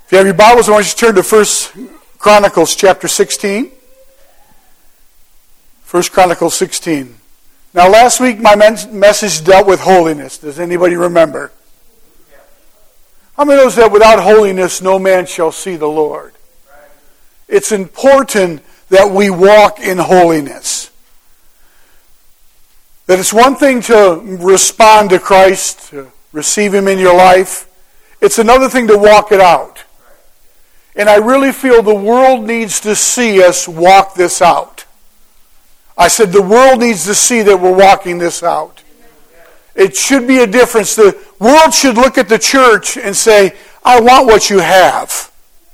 If you have your Bibles, I want you to turn to 1 Chronicles chapter 16. 1 Chronicles 16. Now last week my message dealt with holiness. Does anybody remember? How many knows that without holiness no man shall see the Lord? It's important that we walk in holiness. That it's one thing to respond to Christ, to receive Him in your life. It's another thing to walk it out. And I really feel the world needs to see us walk this out. I said the world needs to see that we're walking this out. It should be a difference. The world should look at the church and say, I want what you have.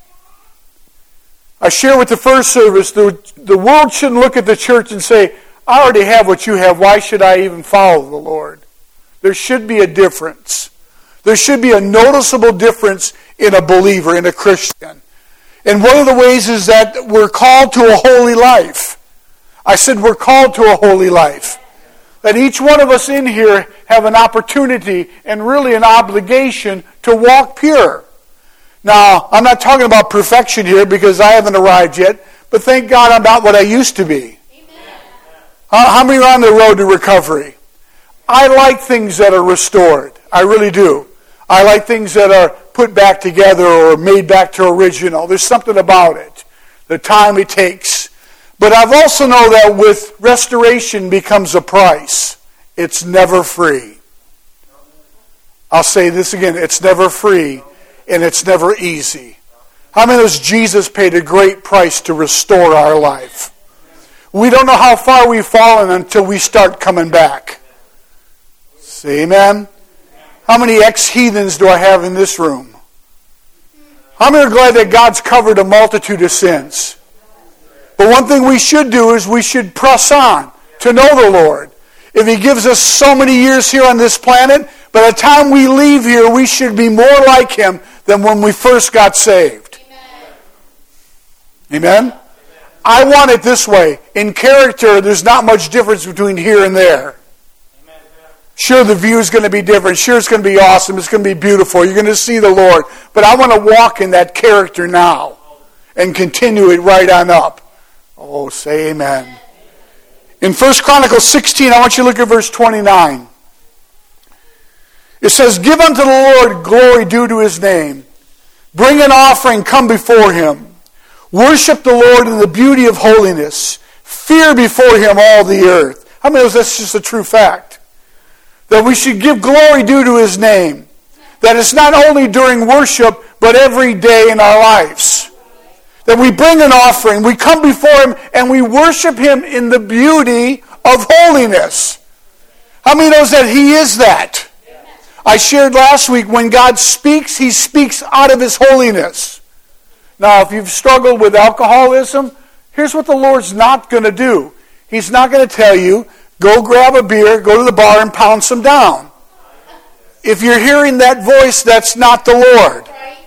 I share with the first service, the world shouldn't look at the church and say, I already have what you have. Why should I even follow the Lord? There should be a difference. There should be a noticeable difference in a believer, in a Christian. And one of the ways is that we're called to a holy life. I said we're called to a holy life. That each one of us in here have an opportunity and really an obligation to walk pure. Now, I'm not talking about perfection here because I haven't arrived yet, but thank God I'm not what I used to be. How many are on the road to recovery? I like things that are restored. I really do. I like things that are put back together or made back to original. There's something about it. The time it takes. But I've also know that with restoration becomes a price. It's never free. I'll say this again. It's never free and it's never easy. How many knows Jesus paid a great price to restore our life? We don't know how far we've fallen until we start coming back. Say amen. How many ex-heathens do I have in this room? How many are glad that God's covered a multitude of sins? But one thing we should do is we should press on to know the Lord. If He gives us so many years here on this planet, by the time we leave here, we should be more like Him than when we first got saved. Amen? I want it this way. In character, there's not much difference between here and there. Sure, the view is going to be different. Sure, it's going to be awesome. It's going to be beautiful. You're going to see the Lord. But I want to walk in that character now and continue it right on up. Oh, say amen. In 1 Chronicles 16, I want you to look at verse 29. It says, Give unto the Lord glory due to His name. Bring an offering, come before Him. Worship the Lord in the beauty of holiness. Fear before Him all the earth. How many of us, that's just a true fact? That we should give glory due to His name. That it's not only during worship, but every day in our lives. That we bring an offering, we come before Him, and we worship Him in the beauty of holiness. How many knows that He is that? I shared last week, when God speaks, He speaks out of His holiness. Now, if you've struggled with alcoholism, here's what the Lord's not going to do. He's not going to tell you, go grab a beer, go to the bar and pound some down. If you're hearing that voice, that's not the Lord.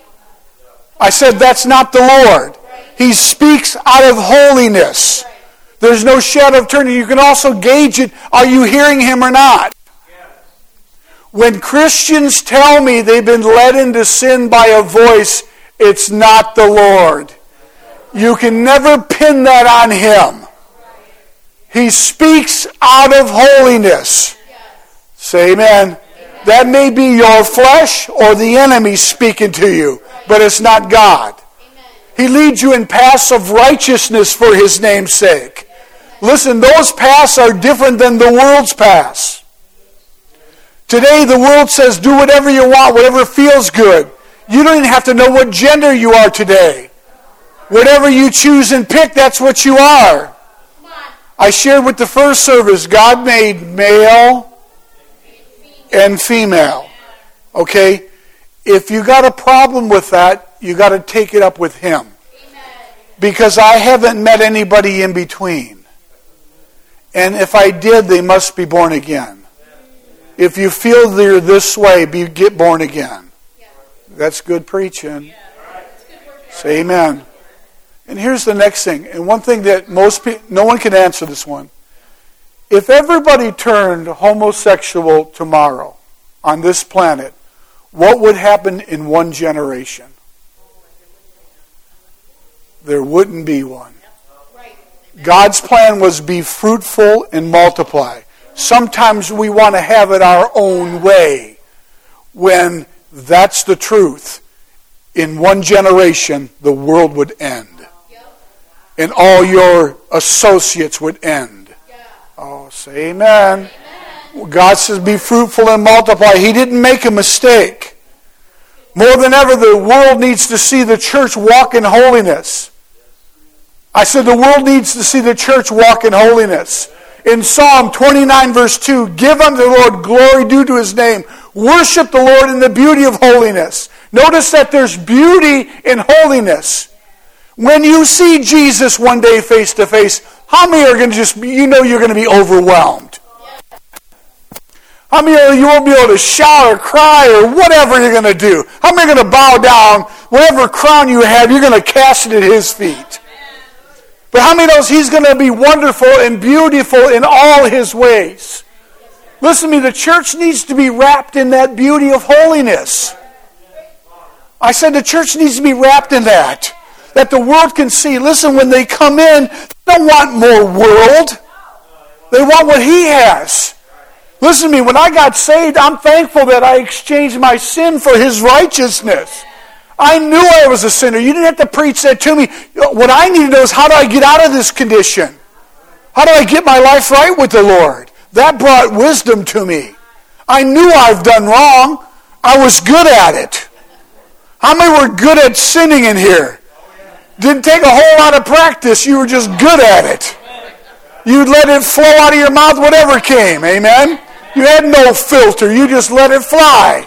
I said that's not the Lord. He speaks out of holiness. There's no shadow of turning. You can also gauge it. Are you hearing Him or not? When Christians tell me they've been led into sin by a voice, it's not the Lord. You can never pin that on Him. He speaks out of holiness. Say amen. That may be your flesh or the enemy speaking to you, but it's not God. He leads you in paths of righteousness for His name's sake. Listen, those paths are different than the world's paths. Today the world says do whatever you want, whatever feels good. You don't even have to know what gender you are today. Whatever you choose and pick, that's what you are. I shared with the first service, God made male and female. Okay? If you got a problem with that, you got to take it up with Him. Because I haven't met anybody in between. And if I did, they must be born again. If you feel they're this way, get born again. That's good preaching. Say amen. And here's the next thing. And one thing that no one can answer this one. If everybody turned homosexual tomorrow on this planet, what would happen in one generation? there wouldn't be one. God's plan was be fruitful and multiply. Sometimes we want to have it our own way, when that's the truth. In one generation, the world would end. And all your associates would end. Oh, say amen. God says be fruitful and multiply. He didn't make a mistake. More than ever, the world needs to see the church walk in holiness. I said the world needs to see the church walk in holiness. In Psalm 29 verse 2, give unto the Lord glory due to His name. Worship the Lord in the beauty of holiness. Notice that there's beauty in holiness. When you see Jesus one day face to face, how many are going to just, you're going to be overwhelmed? How many of you won't be able to shout or cry or whatever you're going to do? How many are going to bow down? Whatever crown you have, you're going to cast it at His feet. But how many knows He's going to be wonderful and beautiful in all His ways? Listen to me, the church needs to be wrapped in that beauty of holiness. I said the church needs to be wrapped in that. That the world can see. Listen, when they come in, they don't want more world. They want what He has. Listen to me, when I got saved, I'm thankful that I exchanged my sin for His righteousness. I knew I was a sinner. You didn't have to preach that to me. What I need to know is, how do I get out of this condition? How do I get my life right with the Lord? That brought wisdom to me. I knew I've done wrong. I was good at it. How many were good at sinning in here? Didn't take a whole lot of practice. You were just good at it. You'd let it flow out of your mouth, whatever came. Amen? You had no filter. You just let it fly.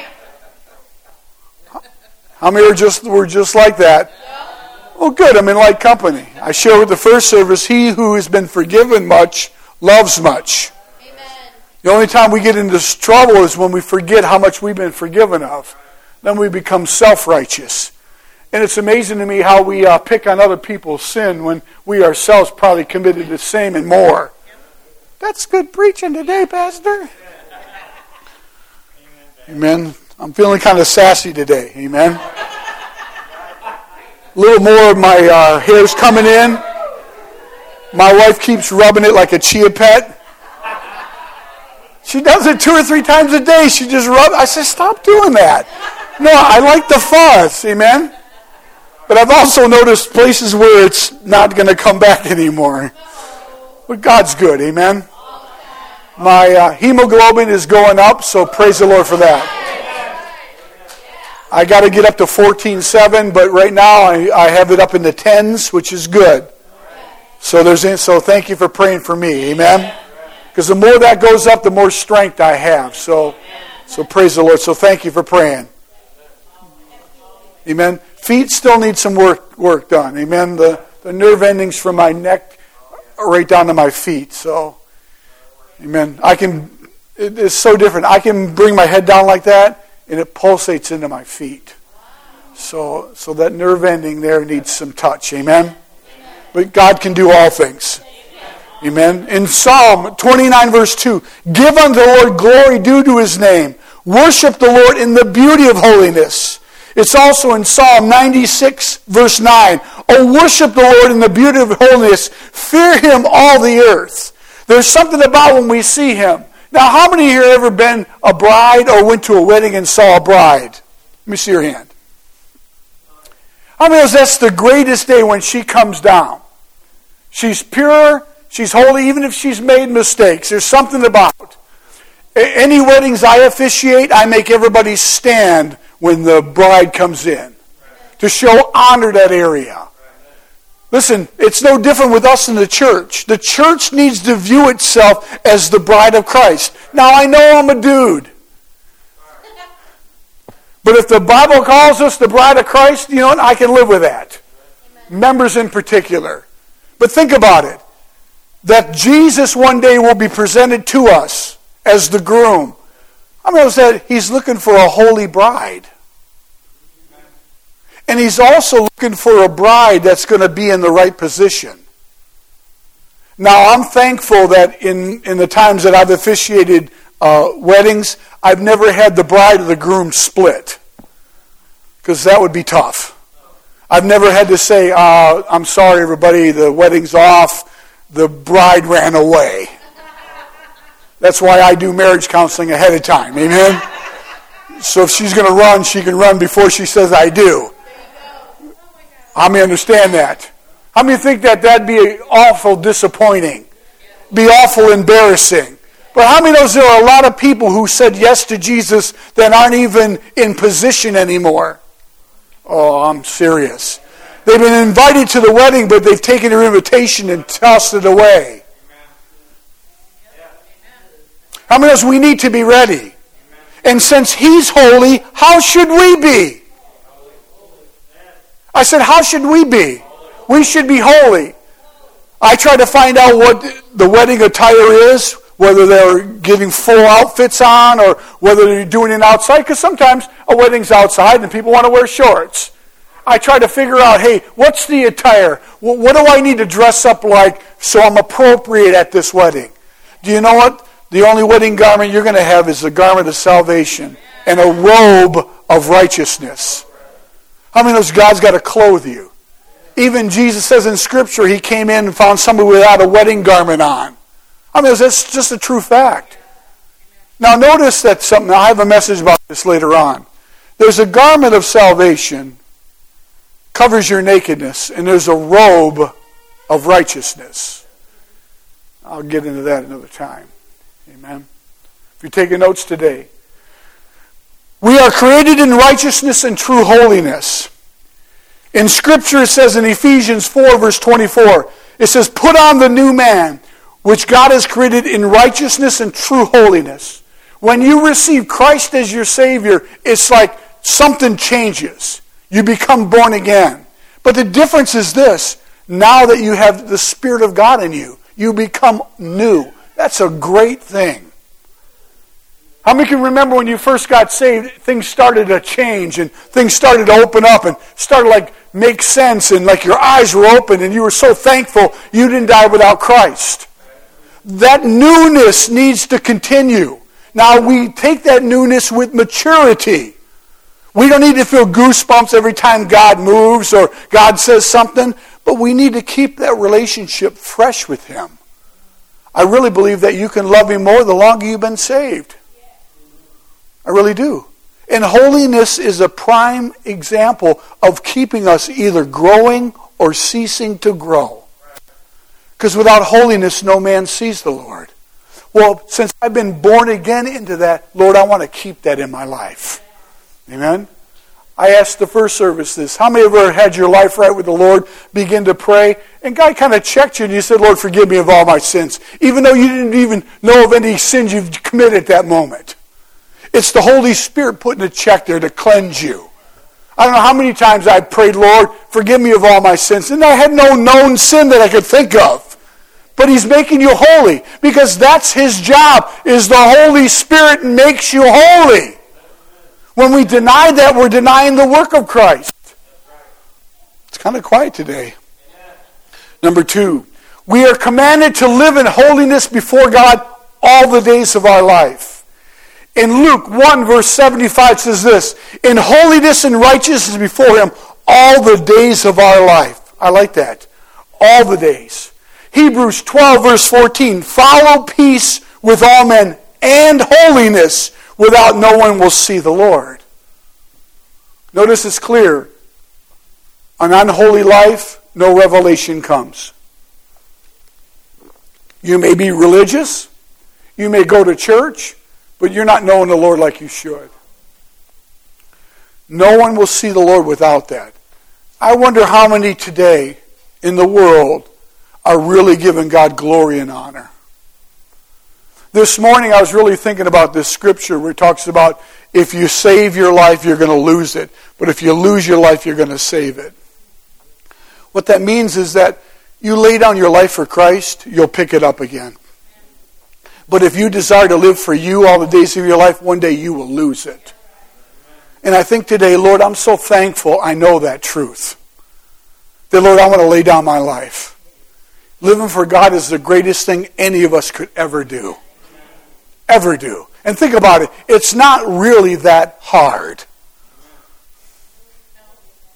How many were just like that? Well, good. I'm in light company. I share with the first service, he who has been forgiven much loves much. Amen. The only time we get into trouble is when we forget how much we've been forgiven of. Then we become self-righteous. And it's amazing to me how we pick on other people's sin when we ourselves probably committed the same and more. That's good preaching today, Pastor. Amen. I'm feeling kind of sassy today. Amen. A little more of my hair's coming in. My wife keeps rubbing it like a chia pet. She does it 2 or 3 times a day. She just rubs. I said, stop doing that. No, I like the fuzz. Amen. But I've also noticed places where it's not going to come back anymore. But God's good. Amen. My hemoglobin is going up, so praise the Lord for that. I got to get up to 14.7, but right now I have it up in the 10s, which is good. So thank you for praying for me, amen? Because the more that goes up, the more strength I have. So praise the Lord. So thank you for praying. Amen. Feet still need some work done. Amen. The nerve endings from my neck are right down to my feet. So, amen. It's so different. I can bring my head down like that, and it pulsates into my feet. So that nerve ending there needs some touch. Amen? But God can do all things. Amen? In Psalm 29 verse 2, give unto the Lord glory due to His name. Worship the Lord in the beauty of holiness. It's also in Psalm 96 verse 9. Oh, worship the Lord in the beauty of holiness. Fear Him all the earth. There's something about when we see Him. Now, how many here ever been a bride or went to a wedding and saw a bride? Let me see your hand. How many knows that's the greatest day when she comes down? She's pure, she's holy, even if she's made mistakes. There's something about. Any weddings I officiate, I make everybody stand when the bride comes in to show honor to that area. Listen, it's no different with us in the church. The church needs to view itself as the bride of Christ. Now, I know I'm a dude. But if the Bible calls us the bride of Christ, you know what? I can live with that. Amen. Members in particular. But think about it. That Jesus one day will be presented to us as the groom. I mean, that He's looking for a holy bride. And He's also looking for a bride that's going to be in the right position. Now, I'm thankful that in the times that I've officiated weddings, I've never had the bride or the groom split. Because that would be tough. I've never had to say, I'm sorry everybody, the wedding's off, the bride ran away. That's why I do marriage counseling ahead of time, amen? So if she's going to run, she can run before she says I do. How many understand that? How many think that that'd be awful disappointing? Be awful embarrassing? But how many knows there are a lot of people who said yes to Jesus that aren't even in position anymore? Oh, I'm serious. They've been invited to the wedding, but they've taken their invitation and tossed it away. How many knows we need to be ready? And since He's holy, how should we be? I said, how should we be? We should be holy. I try to find out what the wedding attire is, whether they're getting full outfits on or whether they're doing it outside, because sometimes a wedding's outside and people want to wear shorts. I try to figure out, hey, what's the attire? What do I need to dress up like so I'm appropriate at this wedding? Do you know what? The only wedding garment you're going to have is the garment of salvation and a robe of righteousness. How many knows God's got to clothe you? Even Jesus says in Scripture, He came in and found somebody without a wedding garment on. I mean, that's just a true fact. Now notice that something, I have a message about this later on. There's a garment of salvation, covers your nakedness, and there's a robe of righteousness. I'll get into that another time. Amen. If you're taking notes today. We are created in righteousness and true holiness. In Scripture it says in Ephesians 4 verse 24, it says, put on the new man, which God has created in righteousness and true holiness. When you receive Christ as your Savior, it's like something changes. You become born again. But the difference is this, now that you have the Spirit of God in you, you become new. That's a great thing. How many can remember when you first got saved, things started to change and things started to open up and started like make sense and like your eyes were open and you were so thankful you didn't die without Christ. That newness needs to continue. Now we take that newness with maturity. We don't need to feel goosebumps every time God moves or God says something, but we need to keep that relationship fresh with Him. I really believe that you can love Him more the longer you've been saved. I really do. And holiness is a prime example of keeping us either growing or ceasing to grow. Because without holiness, no man sees the Lord. Well, since I've been born again into that, Lord, I want to keep that in my life. Amen? I asked the first service this. How many of you ever had your life right with the Lord, begin to pray, and God kind of checked you and you said, Lord, forgive me of all my sins, even though you didn't even know of any sins you've committed at that moment. It's the Holy Spirit putting a check there to cleanse you. I don't know how many times I prayed, Lord, forgive me of all my sins. And I had no known sin that I could think of. But He's making you holy because that's His job, is the Holy Spirit makes you holy. When we deny that, we're denying the work of Christ. It's kind of quiet today. Number 2, we are commanded to live in holiness before God all the days of our life. In Luke 1 verse 75 says this, in holiness and righteousness before Him all the days of our life. I like that. All the days. Hebrews 12 verse 14, follow peace with all men and holiness, without no one will see the Lord. Notice it's clear. An unholy life, no revelation comes. You may be religious, you may go to church, but you're not knowing the Lord like you should. No one will see the Lord without that. I wonder how many today in the world are really giving God glory and honor. This morning I was really thinking about this scripture where it talks about if you save your life, you're going to lose it. But if you lose your life, you're going to save it. What that means is that you lay down your life for Christ, you'll pick it up again. But if you desire to live for you all the days of your life, one day you will lose it. And I think today, Lord, I'm so thankful I know that truth. That, Lord, I want to lay down my life. Living for God is the greatest thing any of us could ever do. Ever do. And think about it. It's not really that hard.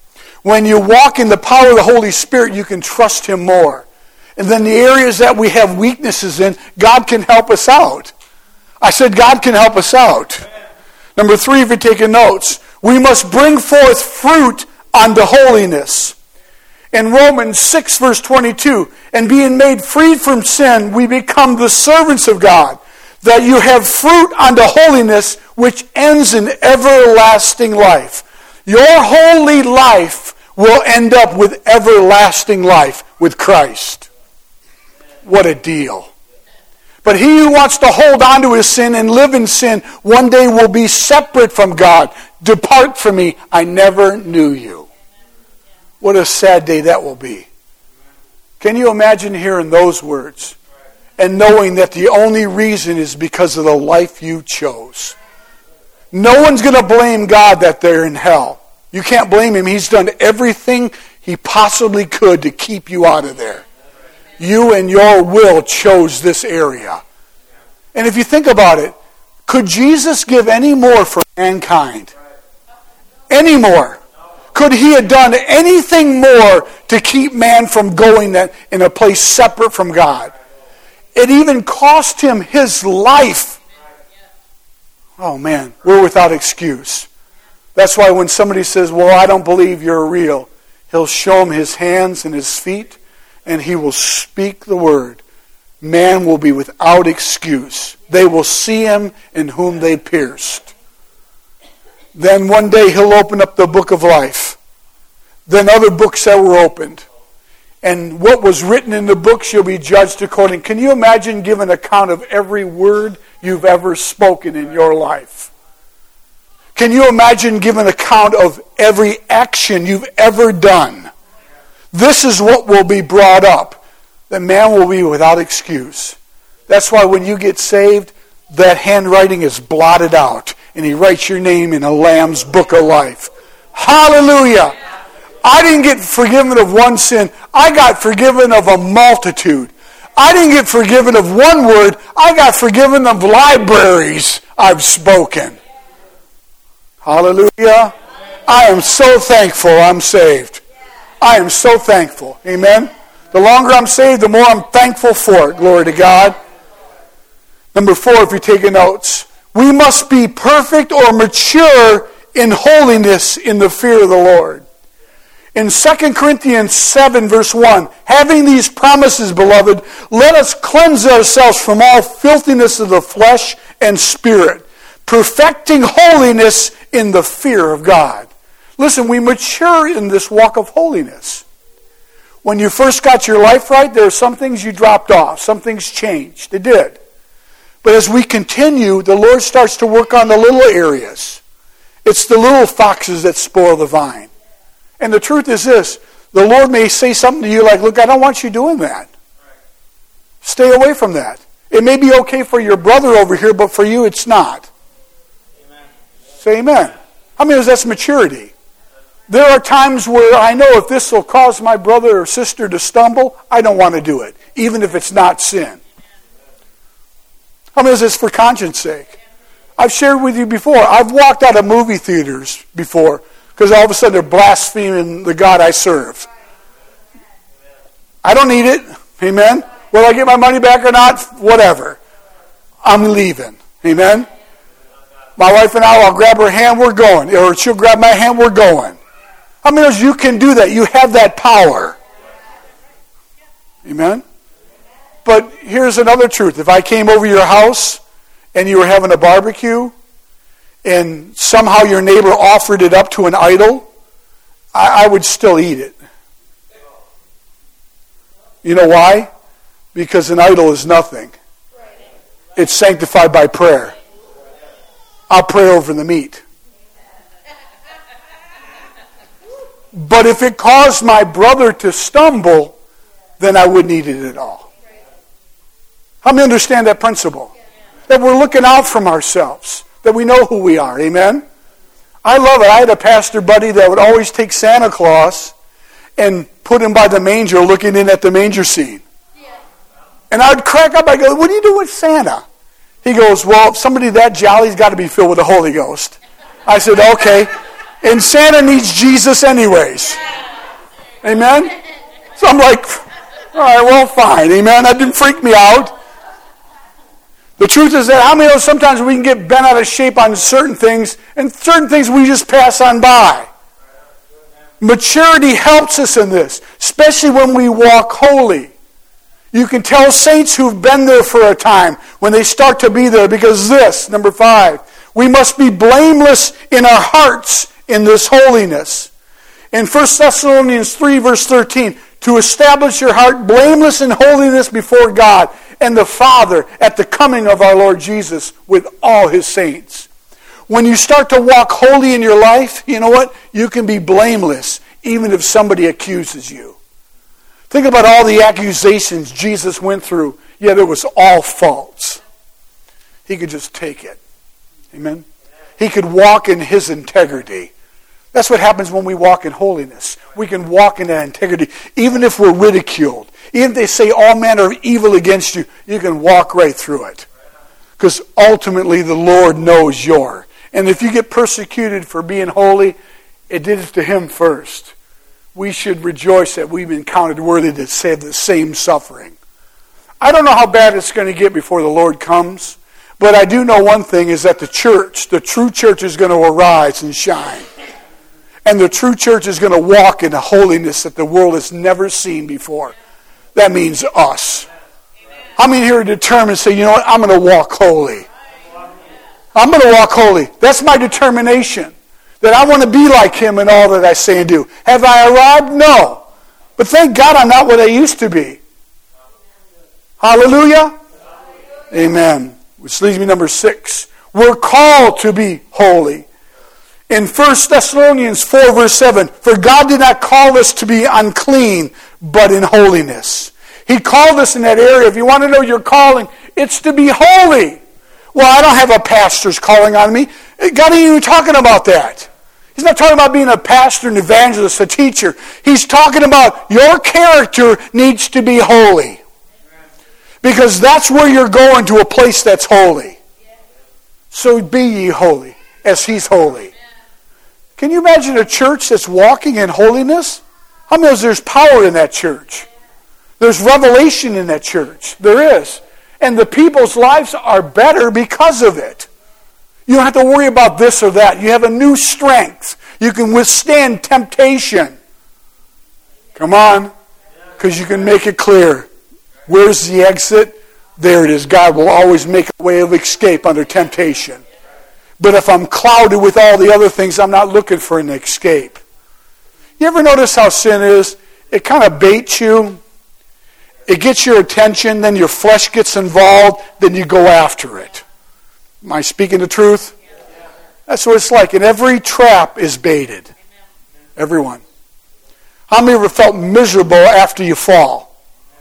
When you walk in the power of the Holy Spirit, you can trust Him more. And then the areas that we have weaknesses in, God can help us out. I said God can help us out. Number 3, if you're taking notes, we must bring forth fruit unto holiness. In Romans 6, verse 22, and being made free from sin, we become the servants of God, that you have fruit unto holiness, which ends in everlasting life. Your holy life will end up with everlasting life with Christ. What a deal. But he who wants to hold on to his sin and live in sin one day will be separate from God. Depart from me, I never knew you. What a sad day that will be. Can you imagine hearing those words and knowing that the only reason is because of the life you chose? No one's going to blame God that they're in hell. You can't blame Him. He's done everything He possibly could to keep you out of there. You and your will chose this area. And if you think about it, could Jesus give any more for mankind? Any more? Could He have done anything more to keep man from going in a place separate from God? It even cost Him His life. Oh man, we're without excuse. That's why when somebody says, well, I don't believe you're real, He'll show them His hands and His feet, and He will speak the word. Man will be without excuse. They will see Him in whom they pierced. Then one day He'll open up the book of life. Then other books that were opened. And what was written in the books you'll be judged according. Can you imagine giving account of every word you've ever spoken in your life? Can you imagine giving account of every action you've ever done? This is what will be brought up. That man will be without excuse. That's why when you get saved, that handwriting is blotted out. And He writes your name in a Lamb's book of life. Hallelujah! I didn't get forgiven of one sin. I got forgiven of a multitude. I didn't get forgiven of one word. I got forgiven of libraries I've spoken. Hallelujah. I am so thankful I'm saved. I am so thankful. Amen. The longer I'm saved, the more I'm thankful for it. Glory to God. Number 4, if you're taking notes. We must be perfect or mature in holiness in the fear of the Lord. In 2 Corinthians 7, verse 1, having these promises, beloved, let us cleanse ourselves from all filthiness of the flesh and spirit, perfecting holiness in the fear of God. Listen, we mature in this walk of holiness. When you first got your life right, there are some things you dropped off. Some things changed. They did. But as we continue, the Lord starts to work on the little areas. It's the little foxes that spoil the vine. And the truth is this, the Lord may say something to you like, look, I don't want you doing that. Stay away from that. It may be okay for your brother over here, but for you it's not. Amen. Say amen. How many of that's maturity? There are times where I know if this will cause my brother or sister to stumble, I don't want to do it, even if it's not sin. How many of this for conscience sake? I've shared with you before, I've walked out of movie theaters before, because all of a sudden they're blaspheming the God I serve. I don't need it. Amen. Will I get my money back or not? Whatever. I'm leaving. Amen. My wife and I'll grab her hand, we're going. Or she'll grab my hand, we're going. How many of you can do that? You have that power. Amen. But here's another truth. If I came over your house and you were having a barbecue, and somehow your neighbor offered it up to an idol, I would still eat it. You know why? Because an idol is nothing. It's sanctified by prayer. I'll pray over the meat. But if it caused my brother to stumble, then I wouldn't eat it at all. How many understand that principle? That we're looking out from ourselves. That we know who we are. Amen? I love it. I had a pastor buddy that would always take Santa Claus and put him by the manger looking in at the manger scene. And I'd crack up. I go, what do you do with Santa? He goes, well, somebody that jolly's got to be filled with the Holy Ghost. I said, okay. And Santa needs Jesus anyways. Amen? So I'm like, all right, well, fine. Amen? That didn't freak me out. The truth is that how many of us sometimes we can get bent out of shape on certain things, and certain things we just pass on by. Maturity helps us in this, especially when we walk holy. You can tell saints who've been there for a time when they start to be there, because this, number 5, we must be blameless in our hearts in this holiness. In 1 Thessalonians 3, verse 13, to establish your heart blameless in holiness before God and the Father at the coming of our Lord Jesus with all his saints. When you start to walk holy in your life, you know what? You can be blameless even if somebody accuses you. Think about all the accusations Jesus went through, yet it was all false. He could just take it. Amen? He could walk in his integrity. That's what happens when we walk in holiness. We can walk in that integrity. Even if we're ridiculed, even if they say all manner of evil against you, you can walk right through it. Because ultimately the Lord knows your. And if you get persecuted for being holy, it did it to him first. We should rejoice that we've been counted worthy to save the same suffering. I don't know how bad it's going to get before the Lord comes, but I do know one thing is that the church, the true church, is going to arise and shine. And the true church is going to walk in a holiness that the world has never seen before. That means us. How many here are determined to say, you know what, I'm going to walk holy. I'm going to walk holy. That's my determination. That I want to be like him in all that I say and do. Have I arrived? No. But thank God I'm not what I used to be. Hallelujah? Amen. Which leads me to number 6. We're called to be holy. In 1 Thessalonians 4, verse 7, for God did not call us to be unclean, but in holiness. He called us in that area. If you want to know your calling, it's to be holy. Well, I don't have a pastor's calling on me. God ain't even talking about that. He's not talking about being a pastor, an evangelist, a teacher. He's talking about your character needs to be holy. Because that's where you're going, to a place that's holy. So be ye holy, as he's holy. Can you imagine a church that's walking in holiness? How many knows there's power in that church? There's revelation in that church. There is. And the people's lives are better because of it. You don't have to worry about this or that. You have a new strength. You can withstand temptation. Come on. Because you can make it clear. Where's the exit? There it is. God will always make a way of escape under temptation. But if I'm clouded with all the other things, I'm not looking for an escape. You ever notice how sin is? It kind of baits you. It gets your attention, then your flesh gets involved, then you go after it. Am I speaking the truth? That's what it's like. And every trap is baited. Everyone. How many of you felt miserable after you fall?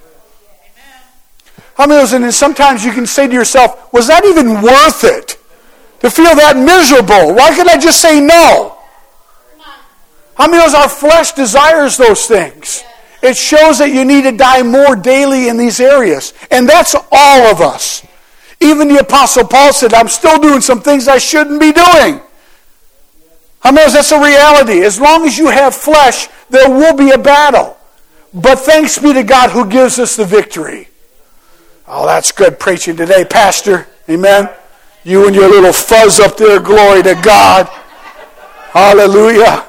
How many of those, and then sometimes you can say to yourself, was that even worth it? To feel that miserable? Why could I just say no? How many of us, our flesh desires those things? It shows that you need to die more daily in these areas. And that's all of us. Even the Apostle Paul said, I'm still doing some things I shouldn't be doing. How many of us, that's a reality. As long as you have flesh, there will be a battle. But thanks be to God who gives us the victory. Oh, that's good preaching today, Pastor. Amen. You and your little fuzz up there, glory to God. Hallelujah.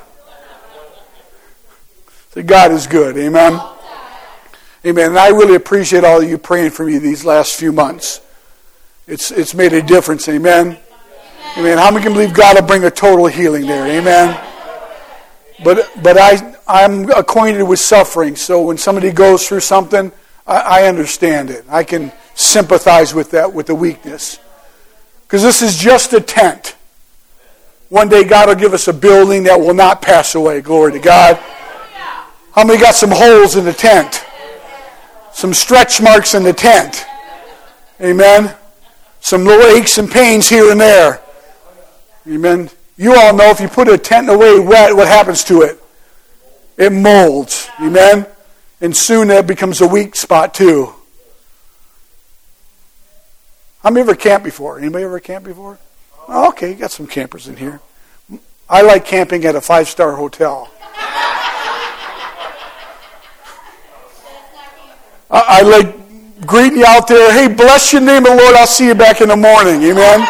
So God is good. Amen. Amen. And I really appreciate all of you praying for me these last few months. It's made a difference. Amen. Amen. How many can believe God will bring a total healing there? Amen. But I'm acquainted with suffering. So when somebody goes through something, I understand it. I can sympathize with that, with the weakness. Because this is just a tent. One day God will give us a building that will not pass away. Glory to God. How many got some holes in the tent? Some stretch marks in the tent. Amen. Some little aches and pains here and there. Amen. You all know if you put a tent away wet, what happens to it? It molds. Amen. And soon that becomes a weak spot too. How many ever camped before? Anybody ever camped before? Oh, okay, you got some campers in here. I like camping at a 5-star hotel. I like greeting you out there. Hey, bless your name, the Lord. I'll see you back in the morning. Amen.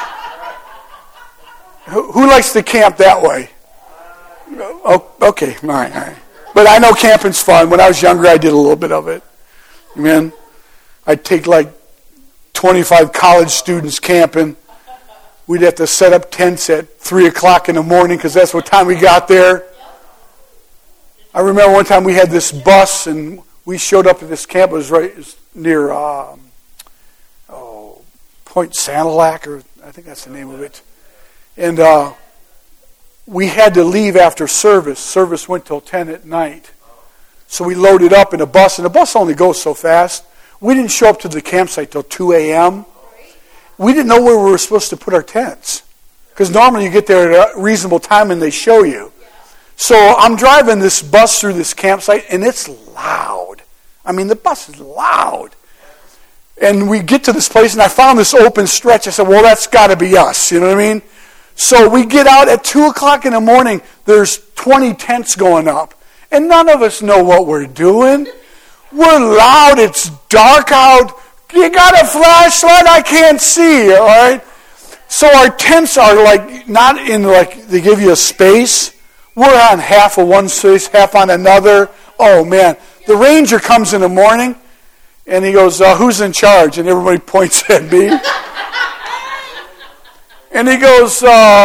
Who likes to camp that way? Oh, okay, all right. But I know camping's fun. When I was younger, I did a little bit of it. Amen. I'd take like 25 college students camping. We'd have to set up tents at 3 o'clock in the morning because that's what time we got there. I remember one time we had this bus and we showed up at this camp. It was right near Point Sanilac, or I think that's the name of it. And we had to leave after service. Service went till 10 at night. So we loaded up in a bus, and the bus only goes so fast. We didn't show up to the campsite till 2 a.m. We didn't know where we were supposed to put our tents. Because normally you get there at a reasonable time and they show you. So I'm driving this bus through this campsite, and it's loud. I mean, the bus is loud. And we get to this place, and I found this open stretch. I said, well, that's got to be us. You know what I mean? So we get out at 2 o'clock in the morning. There's 20 tents going up. And none of us know what we're doing. We're loud. It's dark out. You got a flashlight? I can't see. All right? So our tents are like not in like they give you a space. We're on half of one space, half on another. Oh, man. The ranger comes in the morning, and he goes, who's in charge? And everybody points at me. And he goes,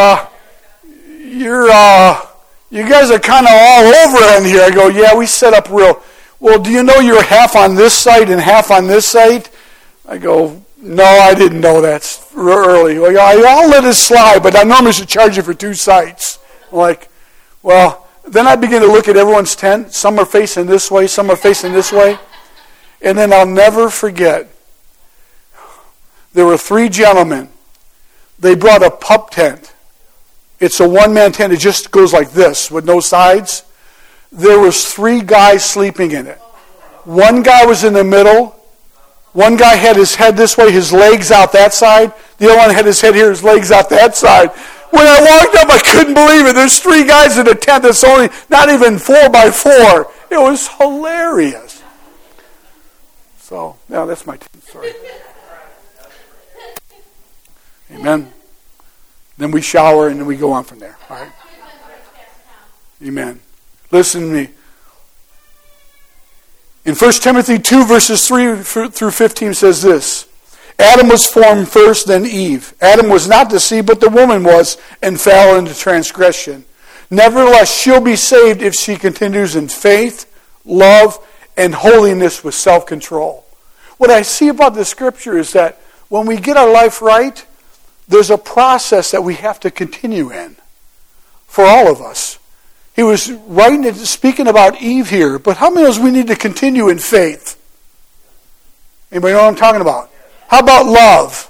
you guys are kind of all over in here. I go, yeah, we set up real. Well, do you know you're half on this site and half on this site? I go, no, I didn't know that early. Well, I'll let it slide, but I normally should charge you for 2 sites. I'm like, well, then I begin to look at everyone's tent. Some are facing this way, some are facing this way. And then I'll never forget, there were 3 gentlemen. They brought a pup tent. It's a one-man tent. It just goes like this with no sides. There was 3 guys sleeping in it. One guy was in the middle. One guy had his head this way, his legs out that side. The other one had his head here, his legs out that side. When I walked up, I couldn't believe it. There's 3 guys in a tent that's only not even 4 by 4. It was hilarious. So, now that's my tent. Sorry. Amen. Then we shower and then we go on from there. All right. Amen. Listen to me. In 1 Timothy 2 verses 3 through 15 says this. Adam was formed first, then Eve. Adam was not deceived, but the woman was, and fell into transgression. Nevertheless, she'll be saved if she continues in faith, love, and holiness with self-control. What I see about the scripture is that when we get our life right, there's a process that we have to continue in for all of us. He was writing and speaking about Eve here, but how many of us we need to continue in faith? Anybody know what I'm talking about? How about love?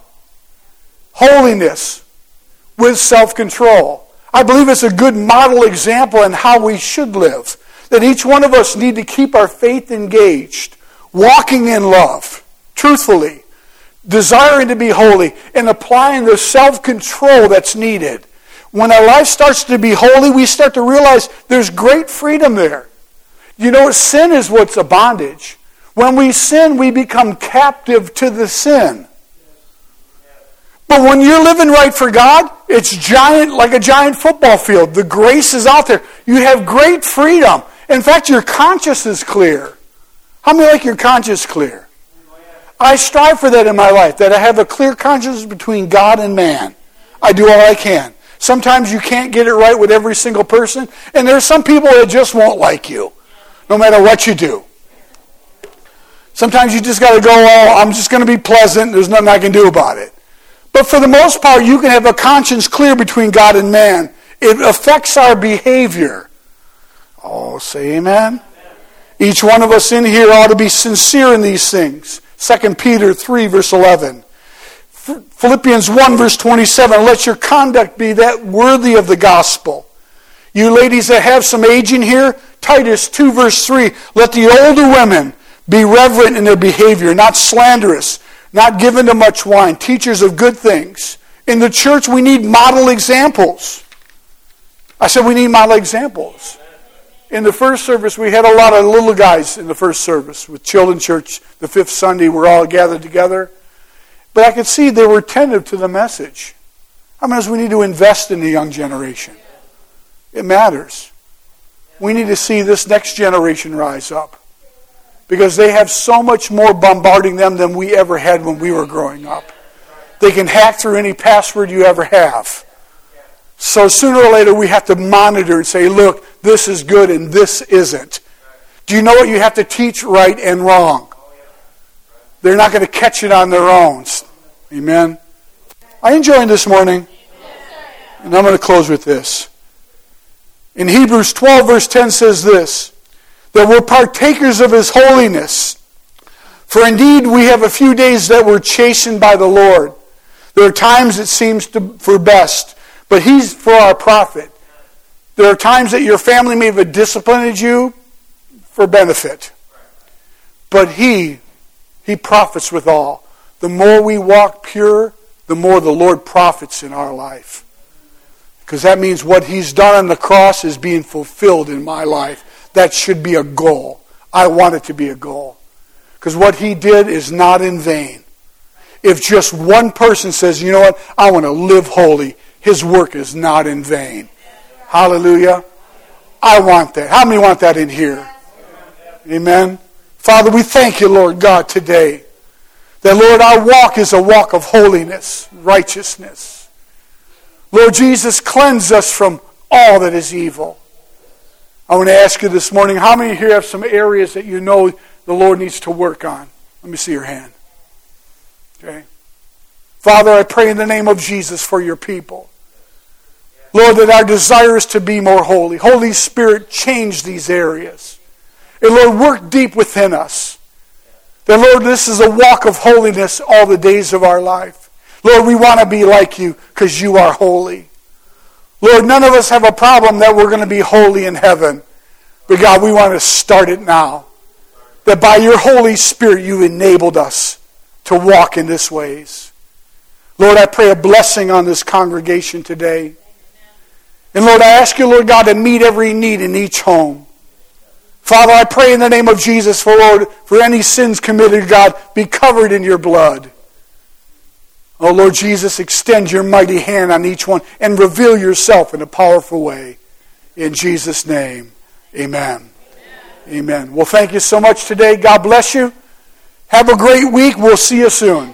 Holiness with self-control. I believe it's a good model example in how we should live. That each one of us need to keep our faith engaged, walking in love, truthfully, desiring to be holy, and applying the self-control that's needed. When our life starts to be holy, we start to realize there's great freedom there. You know, sin is what's a bondage. When we sin, we become captive to the sin. But when you're living right for God, it's giant, like a giant football field. The grace is out there. You have great freedom. In fact, your conscience is clear. How many like your conscience clear? I strive for that in my life, that I have a clear conscience between God and man. I do all I can. Sometimes you can't get it right with every single person, and there's some people that just won't like you, no matter what you do. Sometimes you just got to go, oh, I'm just going to be pleasant. There's nothing I can do about it. But for the most part, you can have a conscience clear between God and man. It affects our behavior. Oh, say amen. Each one of us in here ought to be sincere in these things. 2 Peter 3, verse 11. Philippians 1, verse 27. Let your conduct be that worthy of the gospel. You ladies that have some age in here, Titus 2, verse 3. Let the older women be reverent in their behavior, not slanderous, not given to much wine, teachers of good things. In the church, we need model examples. I said we need model examples. In the first service, we had a lot of little guys in the first service with Children's Church. The fifth Sunday, we're all gathered together. But I could see they were attentive to the message. How many of us we need to invest in the young generation? It matters. We need to see this next generation rise up. Because they have so much more bombarding them than we ever had when we were growing up. They can hack through any password you ever have. So sooner or later we have to monitor and say, look, this is good and this isn't. Do you know what you have to teach right and wrong? They're not going to catch it on their own. Amen. Are you enjoying this morning? And I'm going to close with this. In Hebrews 12 verse 10 says this, that we're partakers of His holiness. For indeed we have a few days that we're chastened by the Lord. There are times it seems for best, but He's for our profit. There are times that your family may have disciplined you for benefit. But He profits with all. The more we walk pure, the more the Lord profits in our life. Because that means what He's done on the cross is being fulfilled in my life. That should be a goal. I want it to be a goal. Because what He did is not in vain. If just one person says, you know what, I want to live holy, His work is not in vain. Hallelujah. I want that. How many want that in here? Amen. Father, we thank You, Lord God, today. That, Lord, our walk is a walk of holiness, righteousness. Lord Jesus, cleanse us from all that is evil. I want to ask you this morning, how many here have some areas that you know the Lord needs to work on? Let me see your hand. Okay. Father, I pray in the name of Jesus for Your people. Lord, that our desire is to be more holy. Holy Spirit, change these areas. And Lord, work deep within us. That, Lord, this is a walk of holiness all the days of our life. Lord, we want to be like You because You are holy. Lord, none of us have a problem that we're going to be holy in heaven. But God, we want to start it now. That by Your Holy Spirit, You enabled us to walk in this ways. Lord, I pray a blessing on this congregation today. And Lord, I ask You, Lord God, to meet every need in each home. Father, I pray in the name of Jesus for, Lord, for any sins committed, God, be covered in Your blood. Oh, Lord Jesus, extend Your mighty hand on each one and reveal Yourself in a powerful way. In Jesus' name, amen. Amen. Well, thank you so much today. God bless you. Have a great week. We'll see you soon.